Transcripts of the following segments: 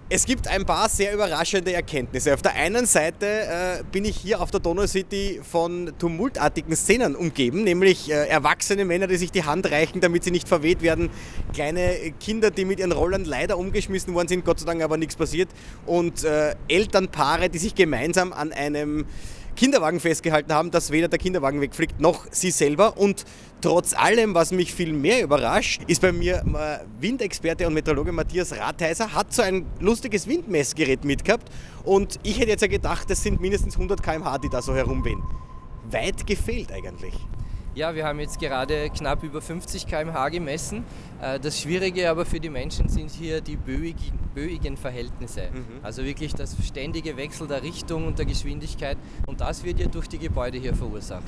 Es gibt ein paar sehr überraschende Erkenntnisse. Auf der einen Seite bin ich hier auf der Donauscity von tumultartigen Szenen umgeben, nämlich erwachsene Männer, die sich die Hand reichen, damit sie nicht verweht werden, kleine Kinder, die mit ihren Rollern leider umgeschmissen worden sind, Gott sei Dank aber nichts passiert, und Elternpaare, die sich gemeinsam an einem Kinderwagen festgehalten haben, dass weder der Kinderwagen wegfliegt, noch sie selber. Und trotz allem, was mich viel mehr überrascht, ist bei mir Windexperte und Meteorologe Matthias Ratheiser, hat so ein lustiges Windmessgerät mitgehabt. Und ich hätte jetzt ja gedacht, das sind mindestens 100 km/h, die da so herumwehen. Weit gefehlt eigentlich. Ja, wir haben jetzt gerade knapp über 50 km/h gemessen. Das Schwierige aber für die Menschen sind hier die böigen Verhältnisse. Also wirklich das ständige Wechsel der Richtung und der Geschwindigkeit. Und das wird ja durch die Gebäude hier verursacht.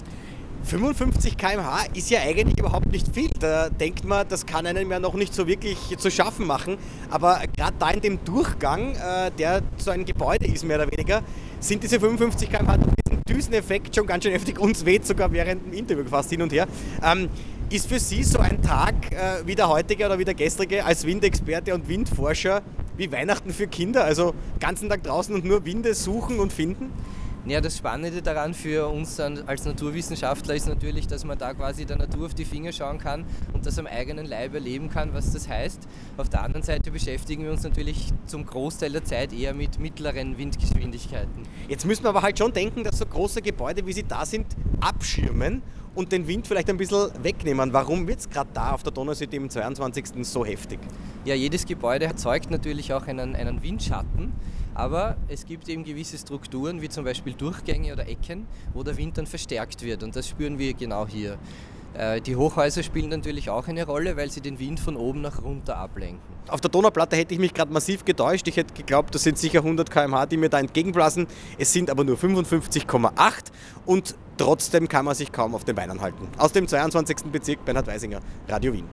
55 km/h ist ja eigentlich überhaupt nicht viel. Da denkt man, das kann einem ja noch nicht so wirklich zu schaffen machen. Aber gerade da in dem Durchgang, der so ein Gebäude ist, mehr oder weniger, sind diese 55 km/h durch diesen Düseneffekt schon ganz schön heftig. Uns weht sogar während dem Interview fast hin und her. Ist für Sie so ein Tag wie der heutige oder wie der gestrige als Windexperte und Windforscher wie Weihnachten für Kinder? Also den ganzen Tag draußen und nur Winde suchen und finden? Ja, das Spannende daran für uns als Naturwissenschaftler ist natürlich, dass man da quasi der Natur auf die Finger schauen kann und das am eigenen Leib erleben kann, was das heißt. Auf der anderen Seite beschäftigen wir uns natürlich zum Großteil der Zeit eher mit mittleren Windgeschwindigkeiten. Jetzt müssen wir aber halt schon denken, dass so große Gebäude, wie sie da sind, abschirmen und den Wind vielleicht ein bisschen wegnehmen. Warum wird es gerade da auf der Donauscity im 22. so heftig? Ja, jedes Gebäude erzeugt natürlich auch einen Windschatten, aber es gibt eben gewisse Strukturen, wie zum Beispiel Durchgänge oder Ecken, wo der Wind dann verstärkt wird, und das spüren wir genau hier. Die Hochhäuser spielen natürlich auch eine Rolle, weil sie den Wind von oben nach runter ablenken. Auf der Donauplatte hätte ich mich gerade massiv getäuscht. Ich hätte geglaubt, das sind sicher 100 km/h, die mir da entgegenblasen. Es sind aber nur 55,8 und trotzdem kann man sich kaum auf den Beinen halten. Aus dem 22. Bezirk, Bernhard Weisinger, Radio Wien.